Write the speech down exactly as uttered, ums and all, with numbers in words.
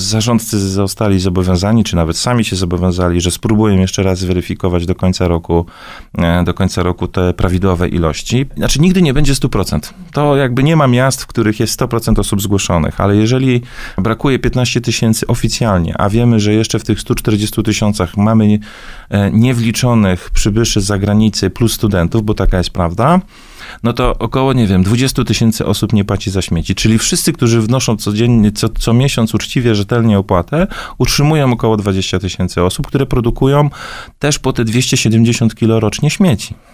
zarządcy zostali zobowiązani, czy nawet sami się zobowiązali, że spróbują jeszcze raz zweryfikować do końca roku, do końca roku te prawidłowe ilości. Znaczy nigdy nie będzie sto procent. To jakby nie ma miast, w których jest sto procent osób zgłoszonych, ale jeżeli brakuje piętnaście tysięcy oficjalnie, a wiemy, że jeszcze w tych stu czterdziestu tysiącach mamy niewliczonych przybyszy z zagranicy plus studentów, bo taka jest prawda, no to około, nie wiem, dwadzieścia tysięcy osób nie płaci za śmieci. Czyli wszyscy, którzy wnoszą codziennie, co, co miesiąc uczciwie, rzetelnie opłatę, utrzymują około dwadzieścia tysięcy osób, które produkują też po te dwieście siedemdziesiąt kilo rocznie śmieci.